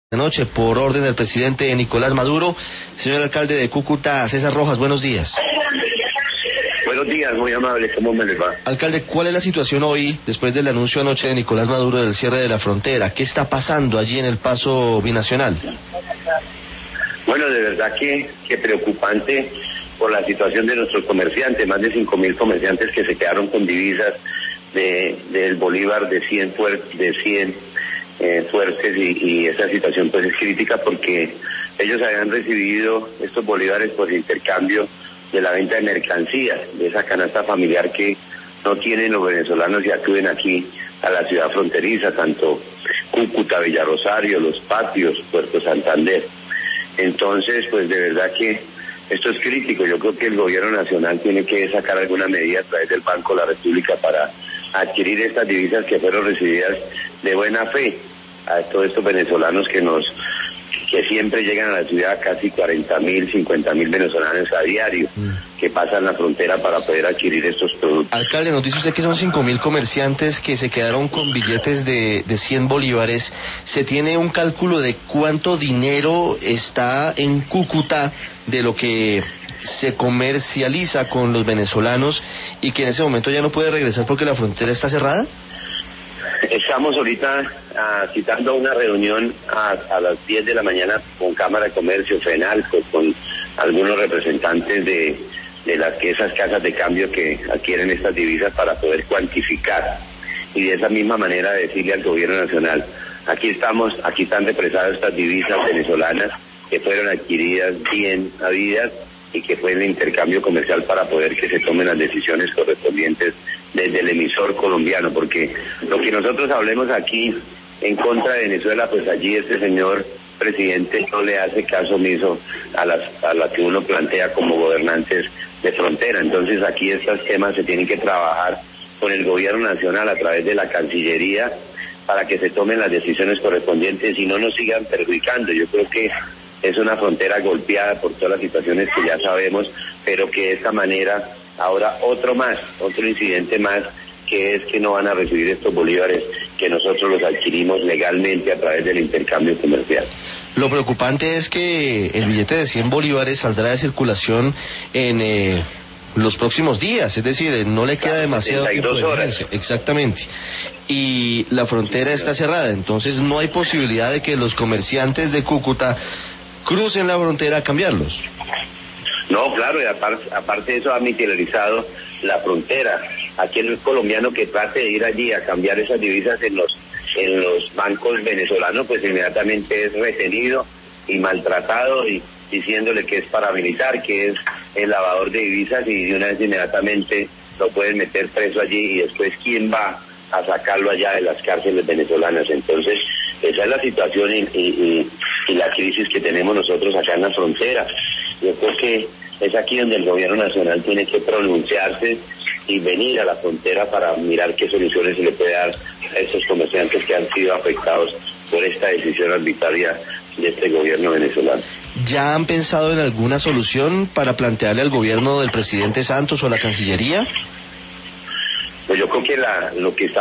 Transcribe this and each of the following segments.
Noche, por orden del presidente Nicolás Maduro. Señor alcalde de Cúcuta, César Rojas, buenos días. Buenos días, muy amable, ¿cómo me les va? Alcalde, ¿cuál es la situación hoy, después del anuncio anoche de Nicolás Maduro del cierre de la frontera? ¿Qué está pasando allí en el paso binacional? Bueno, de verdad que preocupante por la situación de nuestros comerciantes, más de 5.000 comerciantes que se quedaron con divisas del bolívar de 100 fuertes y esa situación pues es crítica porque ellos habían recibido estos bolívares por intercambio de la venta de mercancías, de esa canasta familiar que no tienen los venezolanos y acuden aquí a la ciudad fronteriza, tanto Cúcuta, Villarosario, Los Patios, Puerto Santander. Entonces, pues de verdad que esto es crítico. Yo creo que el gobierno nacional tiene que sacar alguna medida a través del Banco de la República para adquirir estas divisas que fueron recibidas de buena fe a todos estos venezolanos que siempre llegan a la ciudad, casi 40.000, 50.000 venezolanos a diario que pasan la frontera para poder adquirir estos productos. Alcalde, nos dice usted que son 5.000 comerciantes que se quedaron con billetes de 100 bolívares. ¿Se tiene un cálculo de cuánto dinero está en Cúcuta de lo que se comercializa con los venezolanos y que en ese momento ya no puede regresar porque la frontera está cerrada? Estamos ahorita citando una reunión a las 10 de la mañana con Cámara de Comercio, FENALCO, con algunos representantes de esas casas de cambio que adquieren estas divisas para poder cuantificar y de esa misma manera decirle al gobierno nacional, aquí están represadas estas divisas venezolanas que fueron adquiridas bien habidas y que fue el intercambio comercial para poder que se tomen las decisiones correspondientes desde el emisor colombiano, porque lo que nosotros hablemos aquí en contra de Venezuela, pues allí este señor presidente no le hace caso omiso a la que uno plantea como gobernantes de frontera. Entonces aquí estos temas se tienen que trabajar con el gobierno nacional a través de la Cancillería para que se tomen las decisiones correspondientes y no nos sigan perjudicando. Yo creo que es una frontera golpeada por todas las situaciones que ya sabemos, pero que de esta manera, ahora otro incidente más, que es que no van a recibir estos bolívares que nosotros los adquirimos legalmente a través del intercambio comercial. Lo preocupante es que el billete de 100 bolívares saldrá de circulación en los próximos días, es decir, no le queda demasiado tiempo de vigencia. Exactamente. Y la frontera está cerrada, entonces no hay posibilidad de que los comerciantes de Cúcuta crucen la frontera a cambiarlos. No, claro, y aparte de eso ha militarizado la frontera. Aquí el colombiano que trate de ir allí a cambiar esas divisas en los bancos venezolanos, pues inmediatamente es retenido y maltratado y diciéndole que es paramilitar, que es el lavador de divisas y de una vez inmediatamente lo pueden meter preso allí y después ¿quién va a sacarlo allá de las cárceles venezolanas? Entonces esa es la situación y la crisis que tenemos nosotros acá en la frontera. Yo creo que es aquí donde el gobierno nacional tiene que pronunciarse y venir a la frontera para mirar qué soluciones se le puede dar a estos comerciantes que han sido afectados por esta decisión arbitraria de este gobierno venezolano. ¿Ya han pensado en alguna solución para plantearle al gobierno del presidente Santos o a la Cancillería? Pues yo creo que lo que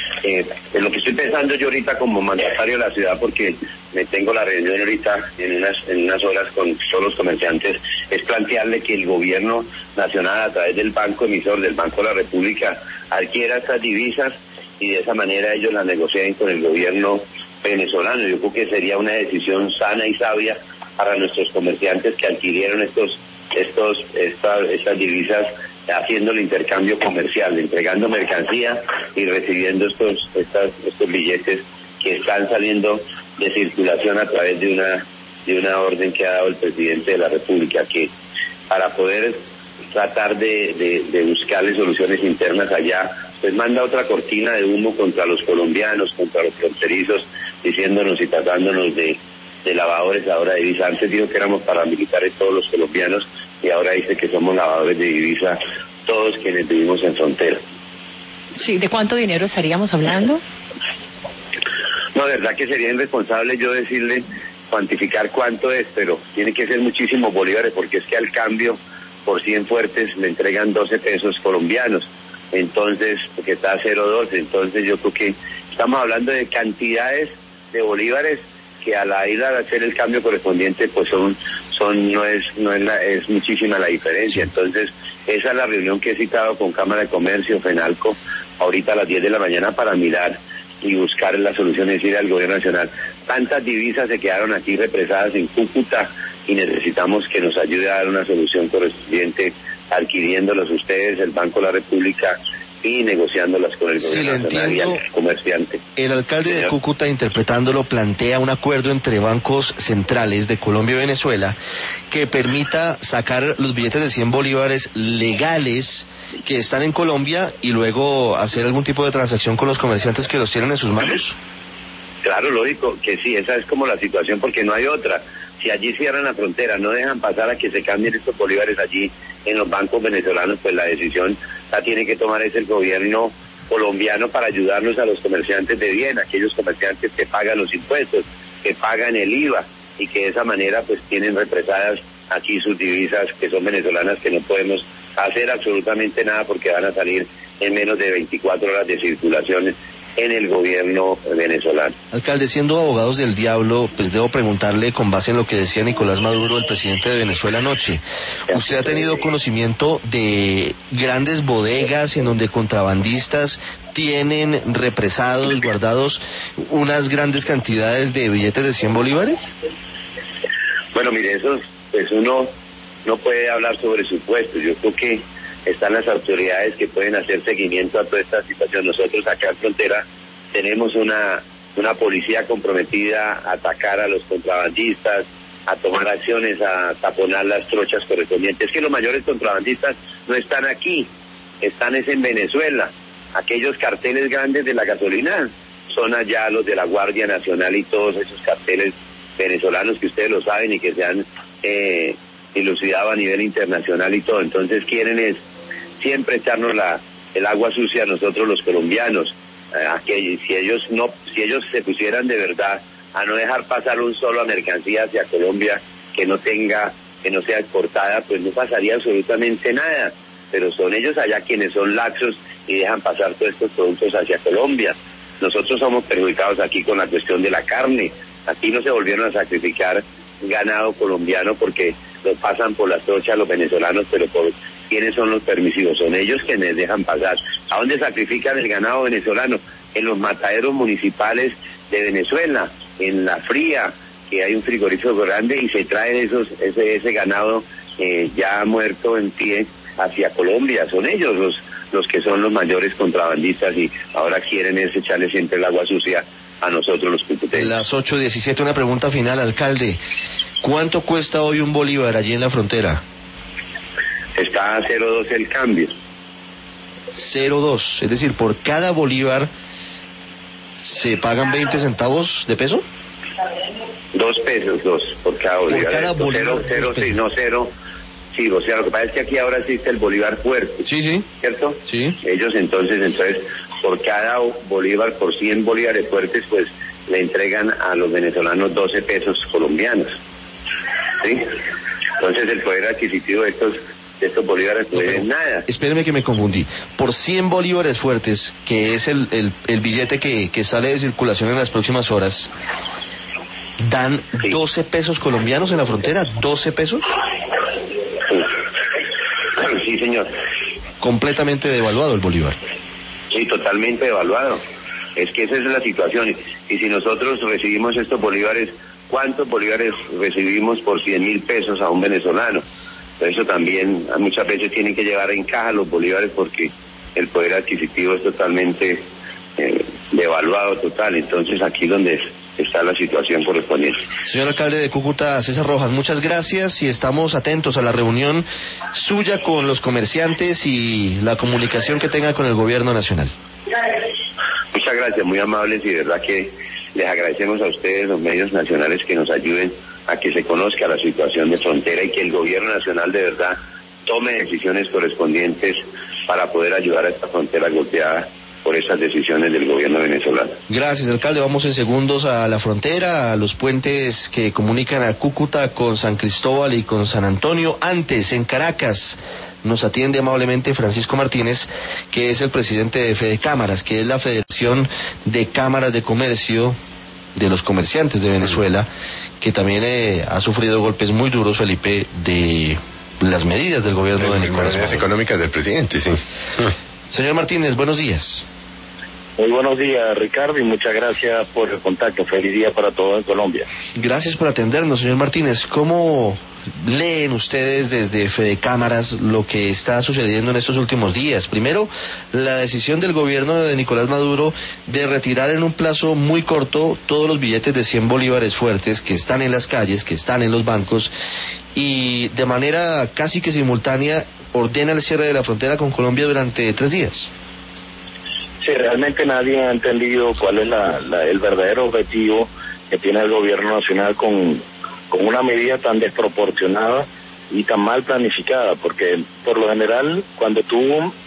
estoy pensando yo ahorita como mandatario de la ciudad, porque me tengo la reunión ahorita en unas horas con todos los comerciantes, es plantearle que el gobierno nacional a través del banco emisor, del Banco de la República, adquiera estas divisas y de esa manera ellos las negocien con el gobierno venezolano. Yo creo que sería una decisión sana y sabia para nuestros comerciantes que adquirieron estas divisas haciendo el intercambio comercial, entregando mercancía y recibiendo estos billetes que están saliendo de circulación a través de una orden que ha dado el presidente de la República, que para poder tratar de buscarle soluciones internas allá, pues manda otra cortina de humo contra los colombianos, contra los fronterizos, diciéndonos y tratándonos de lavadores ahora de divisa. Antes dijo que éramos paramilitares todos los colombianos y ahora dice que somos lavadores de divisa todos quienes vivimos en frontera. Sí, ¿de cuánto dinero estaríamos hablando? No, de verdad que sería irresponsable yo decirle, cuantificar cuánto es, pero tiene que ser muchísimos bolívares porque es que al cambio por 100 fuertes le entregan 12 pesos colombianos, entonces, porque está a 0.12, entonces yo creo que estamos hablando de cantidades de bolívares que a la ir a hacer el cambio correspondiente pues es muchísima la diferencia. Entonces esa es la reunión que he citado con Cámara de Comercio, FENALCO, ahorita a las 10 de la mañana para mirar y buscar la solución, es decir, al gobierno nacional. Tantas divisas se quedaron aquí represadas en Cúcuta y necesitamos que nos ayude a dar una solución correspondiente, adquiriéndolas ustedes, el Banco de la República, y negociándolas con el gobierno nacional y el comerciante. El alcalde de Cúcuta, interpretándolo, plantea un acuerdo entre bancos centrales de Colombia y Venezuela que permita sacar los billetes de 100 bolívares legales que están en Colombia y luego hacer algún tipo de transacción con los comerciantes que los tienen en sus manos. Claro, lógico que sí, esa es como la situación, porque no hay otra. Si allí cierran la frontera, no dejan pasar a que se cambien estos bolívares allí en los bancos venezolanos, pues la decisión la tiene que tomar es el gobierno colombiano para ayudarnos a los comerciantes de bien, aquellos comerciantes que pagan los impuestos, que pagan el IVA y que de esa manera pues tienen represadas aquí sus divisas que son venezolanas, que no podemos hacer absolutamente nada porque van a salir en menos de 24 horas de circulación en el gobierno venezolano. Alcalde, siendo abogados del diablo, pues debo preguntarle, con base en lo que decía Nicolás Maduro, el presidente de Venezuela anoche, ¿usted ha tenido conocimiento de grandes bodegas en donde contrabandistas tienen represados, guardados unas grandes cantidades de billetes de 100 bolívares? Bueno, mire, eso, pues uno no puede hablar sobre supuestos. Yo creo que están las autoridades que pueden hacer seguimiento a toda esta situación. Nosotros acá en Frontera tenemos una policía comprometida a atacar a los contrabandistas, a tomar acciones, a taponar las trochas correspondientes. Es que los mayores contrabandistas no están aquí, están en Venezuela. Aquellos carteles grandes de la gasolina son allá los de la Guardia Nacional y todos esos carteles venezolanos que ustedes lo saben y que se han dilucidado a nivel internacional y todo. Entonces quieren siempre echarnos el agua sucia a nosotros los colombianos. Si ellos se pusieran de verdad a no dejar pasar un solo mercancía hacia Colombia que no sea exportada, pues no pasaría absolutamente nada. Pero son ellos allá quienes son laxos y dejan pasar todos estos productos hacia Colombia. Nosotros somos perjudicados aquí con la cuestión de la carne. Aquí no se volvieron a sacrificar ganado colombiano porque lo pasan por las trochas los venezolanos, pero por ¿quiénes son los permisivos? Son ellos quienes dejan pasar. ¿A dónde sacrifican el ganado venezolano? En los mataderos municipales de Venezuela, en La Fría, que hay un frigorífico grande y se trae ese ganado ya muerto en pie hacia Colombia. Son ellos los que son los mayores contrabandistas y ahora quieren echarle siempre el agua sucia a nosotros los cucuteños. Las 8:17, una pregunta final, alcalde. ¿Cuánto cuesta hoy un bolívar allí en la frontera? Está a 0.2 el cambio. 0.2, es decir, por cada bolívar se pagan 20 centavos de peso. 2 pesos, por cada bolívar. Por cada bolívar. Cero. Sí, o sea, lo que pasa es que aquí ahora existe el bolívar fuerte. Sí. ¿Cierto? Sí. Ellos entonces, por cada bolívar, por 100 bolívares fuertes, pues le entregan a los venezolanos 12 pesos colombianos. ¿Sí? Entonces el poder adquisitivo de estos bolívares pues es nada. Espéreme que me confundí. Por 100 bolívares fuertes, que es el billete que sale de circulación en las próximas horas, ¿dan 12 pesos colombianos en la frontera? ¿12 pesos? Sí, señor. Completamente devaluado el bolívar. Sí, totalmente devaluado. Es que esa es la situación. Y si nosotros recibimos estos bolívares, ¿cuántos bolívares recibimos por 100.000 pesos a un venezolano? Por eso también muchas veces tienen que llevar en caja los bolívares porque el poder adquisitivo es totalmente devaluado total. Entonces aquí donde está la situación correspondiente. Señor alcalde de Cúcuta, César Rojas, muchas gracias y estamos atentos a la reunión suya con los comerciantes y la comunicación que tenga con el gobierno nacional. Muchas gracias, muy amables, y de verdad que les agradecemos a ustedes, los medios nacionales, que nos ayuden a que se conozca la situación de frontera y que el gobierno nacional de verdad tome decisiones correspondientes para poder ayudar a esta frontera golpeada por esas decisiones del gobierno venezolano. Gracias, alcalde. Vamos en segundos a la frontera, a los puentes que comunican a Cúcuta con San Cristóbal y con San Antonio. Antes, en Caracas, nos atiende amablemente Francisco Martínez, que es el presidente de Fedecámaras, que es la Federación de Cámaras de Comercio de los comerciantes de Venezuela, que también ha sufrido golpes muy duros, Felipe, de las medidas del gobierno de Nicolás Maduro. Medidas económicas del presidente, sí. Señor Martínez, buenos días. Muy buenos días, Ricardo, y muchas gracias por el contacto. Feliz día para todos en Colombia. Gracias por atendernos, señor Martínez. ¿Cómo leen ustedes desde Fedecámaras lo que está sucediendo en estos últimos días? Primero, la decisión del gobierno de Nicolás Maduro de retirar en un plazo muy corto todos los billetes de 100 bolívares fuertes que están en las calles, que están en los bancos, y de manera casi que simultánea ordena el cierre de la frontera con Colombia durante 3 días. Sí, realmente nadie ha entendido cuál es el verdadero objetivo que tiene el gobierno nacional con una medida tan desproporcionada y tan mal planificada, porque por lo general cuando tú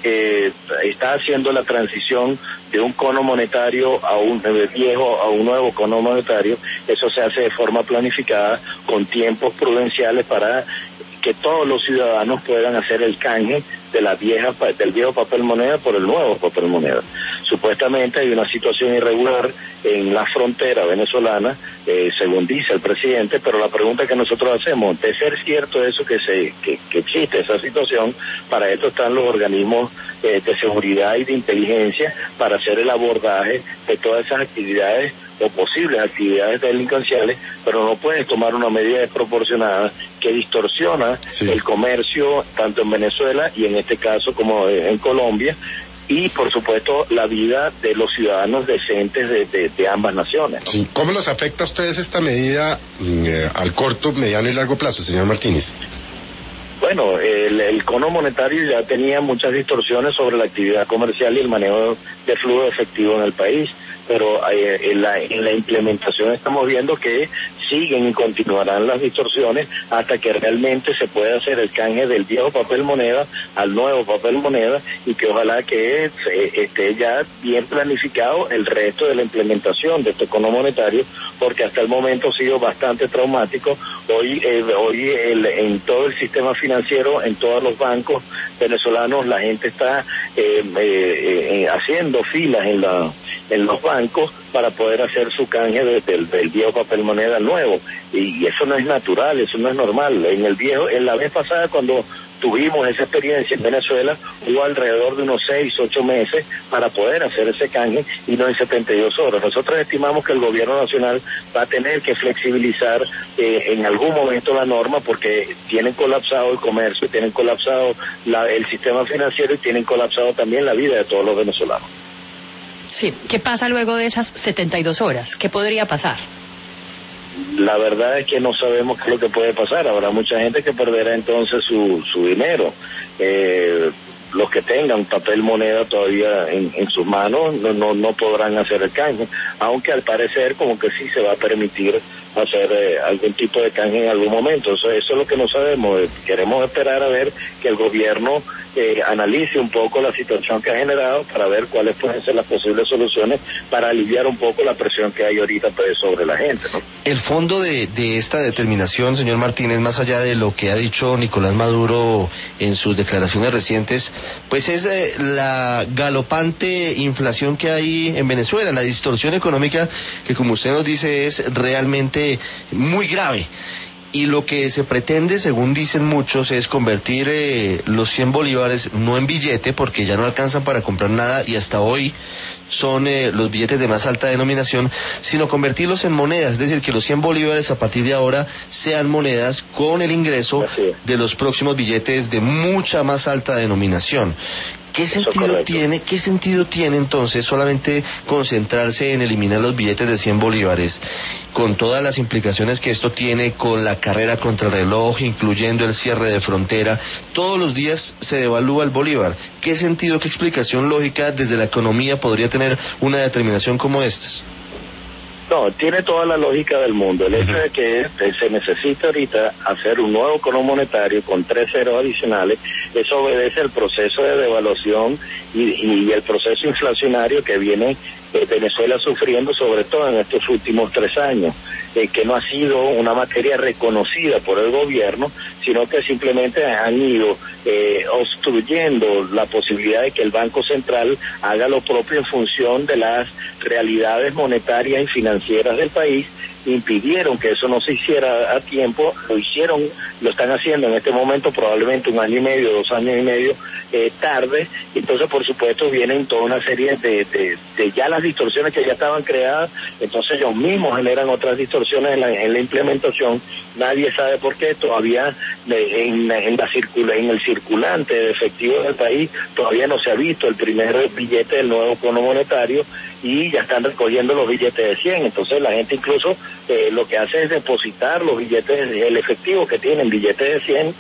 estás haciendo la transición de un cono monetario a un viejo a un nuevo cono monetario, eso se hace de forma planificada con tiempos prudenciales para que todos los ciudadanos puedan hacer el canje de del viejo papel moneda por el nuevo papel moneda. Supuestamente hay una situación irregular en la frontera venezolana, según dice el presidente, pero la pregunta que nosotros hacemos, de ser cierto eso que existe esa situación, para esto están los organismos de seguridad y de inteligencia para hacer el abordaje de todas esas actividades o posibles actividades delincuenciales, pero no puedes tomar una medida desproporcionada que distorsiona el comercio tanto en Venezuela y en este caso como en Colombia, y por supuesto la vida de los ciudadanos decentes de ambas naciones, ¿no? Sí. ¿Cómo los afecta a ustedes esta medida al corto, mediano y largo plazo, señor Martínez? Bueno, el cono monetario ya tenía muchas distorsiones sobre la actividad comercial y el manejo de flujo efectivo en el país, pero en la implementación estamos viendo que siguen y continuarán las distorsiones hasta que realmente se pueda hacer el canje del viejo papel moneda al nuevo papel moneda, y que ojalá que esté ya bien planificado el resto de la implementación de este cono monetario, porque hasta el momento ha sido bastante traumático. Hoy en todo el sistema financiero, en todos los bancos venezolanos, la gente está haciendo filas en los bancos para poder hacer su canje del viejo papel moneda nuevo, y eso no es natural, eso no es normal. En la vez pasada cuando tuvimos esa experiencia en Venezuela, hubo alrededor de unos 6-8 meses para poder hacer ese canje y no en 72 horas. Nosotros estimamos que el gobierno nacional va a tener que flexibilizar en algún momento la norma, porque tienen colapsado el comercio, tienen colapsado el sistema financiero y tienen colapsado también la vida de todos los venezolanos. Sí, ¿qué pasa luego de esas 72 horas? ¿Qué podría pasar? La verdad es que no sabemos qué es lo que puede pasar. Habrá mucha gente que perderá entonces su dinero. Los que tengan papel moneda todavía en sus manos no podrán hacer el canje, aunque al parecer como que sí se va a permitir hacer algún tipo de canje en algún momento. Eso es lo que no sabemos. Queremos esperar a ver que el gobierno analice un poco la situación que ha generado para ver cuáles pueden ser las posibles soluciones para aliviar un poco la presión que hay ahorita sobre la gente, ¿no? El fondo de esta determinación, señor Martínez, más allá de lo que ha dicho Nicolás Maduro en sus declaraciones recientes, pues es la galopante inflación que hay en Venezuela, la distorsión económica que, como usted nos dice, es realmente muy grave. Y lo que se pretende, según dicen muchos, es convertir los 100 bolívares no en billete, porque ya no alcanzan para comprar nada y hasta hoy son los billetes de más alta denominación, sino convertirlos en monedas, es decir, que los 100 bolívares a partir de ahora sean monedas con el ingreso de los próximos billetes de mucha más alta denominación. ¿Qué sentido tiene entonces solamente concentrarse en eliminar los billetes de 100 bolívares, con todas las implicaciones que esto tiene, con la carrera contra el reloj, incluyendo el cierre de frontera? Todos los días se devalúa el bolívar. ¿Qué sentido, qué explicación lógica desde la economía podría tener una determinación como esta? No, tiene toda la lógica del mundo. El hecho de que se necesita ahorita hacer un nuevo cono monetario con 3 ceros adicionales, eso obedece al proceso de devaluación y el proceso inflacionario que viene Venezuela sufriendo, sobre todo en estos últimos 3 años. que no ha sido una materia reconocida por el gobierno, sino que simplemente han ido obstruyendo la posibilidad de que el Banco Central haga lo propio en función de las realidades monetarias y financieras del país. Impidieron que eso no se hiciera a tiempo, lo están haciendo en este momento probablemente 1 año y medio, 2 años y medio tarde. Entonces por supuesto vienen toda una serie de ya las distorsiones que ya estaban creadas, entonces ellos mismos generan otras distorsiones en la implementación. Nadie sabe por qué todavía en el circulante de efectivo del país todavía no se ha visto el primer billete del nuevo Fondo Monetario, y ya están recogiendo los billetes de 100, entonces la gente incluso lo que hace es depositar los billetes, el efectivo que tienen, billetes de 100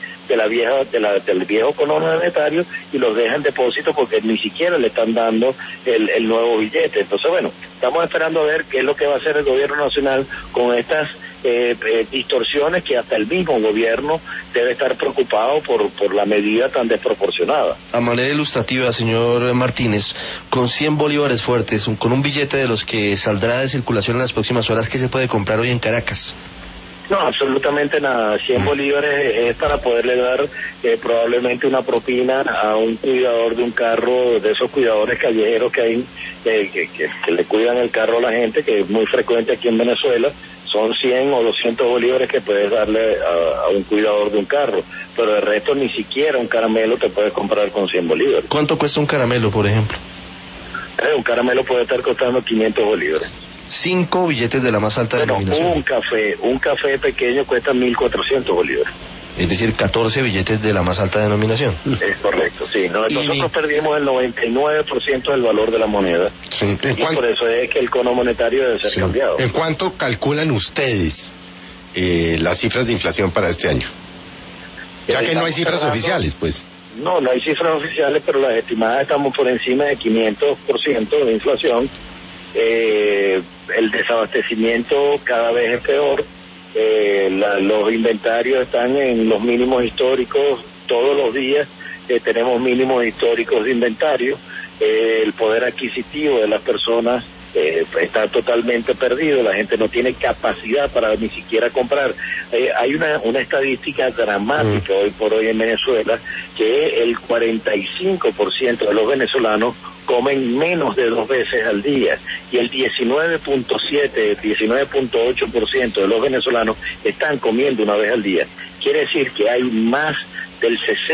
del viejo Fondo Monetario, y los deja en depósito porque ni siquiera le están dando el nuevo billete. Entonces bueno, estamos esperando a ver qué es lo que va a hacer el gobierno nacional con estas distorsiones que hasta el mismo gobierno debe estar preocupado por la medida tan desproporcionada. A manera ilustrativa, señor Martínez, con 100 bolívares fuertes, con un billete de los que saldrá de circulación en las próximas horas, ¿qué se puede comprar hoy en Caracas? No, absolutamente nada. 100 bolívares es para poderle dar probablemente una propina a un cuidador de un carro, de esos cuidadores callejeros que hay, que le cuidan el carro a la gente, que es muy frecuente aquí en Venezuela. Son 100 o 200 bolívares que puedes darle a un cuidador de un carro, pero de resto ni siquiera un caramelo te puedes comprar con 100 bolívares. ¿Cuánto cuesta un caramelo, por ejemplo? Un caramelo puede estar costando 500 bolívares. 5 billetes de la más alta denominación. Un café pequeño cuesta 1.400 bolívares. Es decir, 14 billetes de la más alta denominación. Es correcto, sí. Nosotros perdimos el 99% del valor de la moneda. Sí. Y por eso es que el cono monetario debe ser cambiado. ¿En cuánto calculan ustedes las cifras de inflación para este año? Ya que no hay cifras oficiales, pues. No hay cifras oficiales, pero las estimadas estamos por encima de 500% de inflación. El desabastecimiento cada vez es peor. Los inventarios están en los mínimos históricos todos los días. Tenemos mínimos históricos de inventario. El poder adquisitivo de las personas está totalmente perdido. La gente no tiene capacidad para ni siquiera comprar. Hay una estadística dramática hoy por hoy en Venezuela, que el 45% de los venezolanos comen menos de 2 veces al día, y el 19.8% de los venezolanos están comiendo 1 vez al día. Quiere decir que hay más del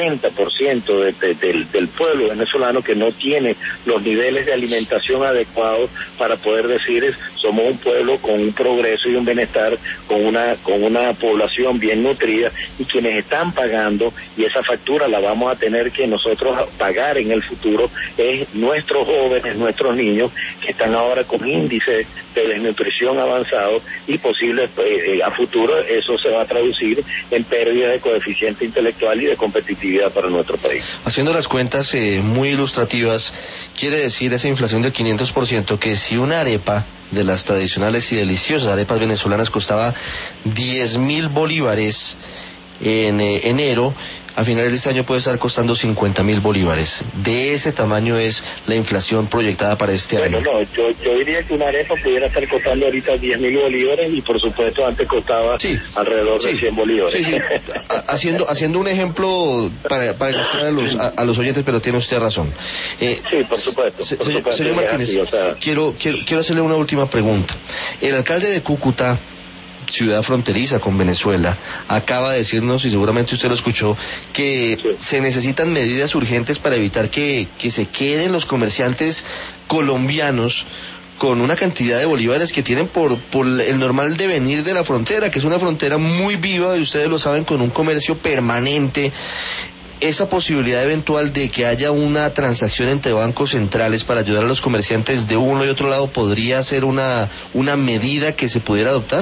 60% del pueblo venezolano que no tiene los niveles de alimentación adecuados para poder decir somos un pueblo con un progreso y un bienestar, con una población bien nutrida, y quienes están pagando, y esa factura la vamos a tener que nosotros pagar en el futuro, es nuestros jóvenes, nuestros niños, que están ahora con índices de desnutrición avanzados, y posible a futuro eso se va a traducir en pérdida de coeficiente intelectual y de competitividad para nuestro país. Haciendo las cuentas muy ilustrativas, quiere decir esa inflación del 500% que si una arepa de las tradicionales y deliciosas arepas venezolanas costaba 10.000 bolívares en enero, a finales de este año puede estar costando 50.000 bolívares. De ese tamaño es la inflación proyectada para este año. No, yo diría que una arepa pudiera estar costando ahorita 10.000 bolívares, y por supuesto antes costaba alrededor de 100 bolívares. Sí. Haciendo un ejemplo para ilustrar a los oyentes, pero tiene usted razón. Sí, por supuesto. Señor Martínez, quiero hacerle una última pregunta. El alcalde de Cúcuta, ciudad fronteriza con Venezuela, acaba de decirnos, y seguramente usted lo escuchó, que se necesitan medidas urgentes para evitar que se queden los comerciantes colombianos con una cantidad de bolívares que tienen por el normal devenir de la frontera, que es una frontera muy viva, y ustedes lo saben, con un comercio permanente. Esa posibilidad eventual de que haya una transacción entre bancos centrales para ayudar a los comerciantes de uno y otro lado, ¿podría ser una medida que se pudiera adoptar?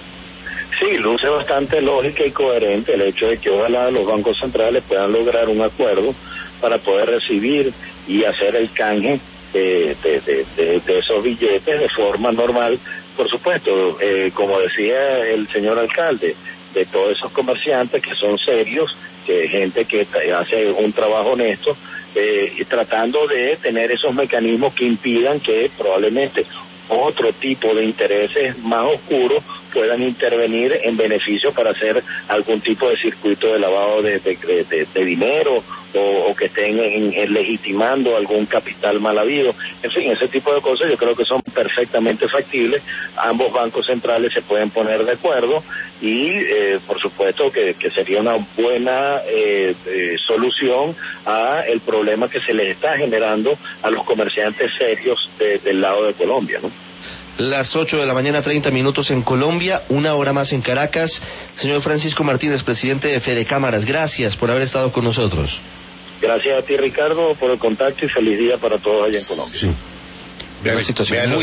Sí, luce bastante lógica y coherente el hecho de que ojalá los bancos centrales puedan lograr un acuerdo para poder recibir y hacer el canje de esos billetes de forma normal. Por supuesto, como decía el señor alcalde, de todos esos comerciantes que son serios, que gente que hace un trabajo honesto, y tratando de tener esos mecanismos que impidan que probablemente otro tipo de intereses más oscuros puedan intervenir en beneficio para hacer algún tipo de circuito de lavado de dinero o que estén legitimando algún capital mal habido. En fin, ese tipo de cosas yo creo que son perfectamente factibles. Ambos bancos centrales se pueden poner de acuerdo y por supuesto que sería una buena solución a el problema que se les está generando a los comerciantes serios del lado de Colombia, ¿no? Las 8:30 a.m. en Colombia, 1 hora más en Caracas. Señor Francisco Martínez, presidente de Fede Cámaras, gracias por haber estado con nosotros. Gracias a ti, Ricardo, por el contacto y feliz día para todos allá en Colombia. Sí. Una situación muy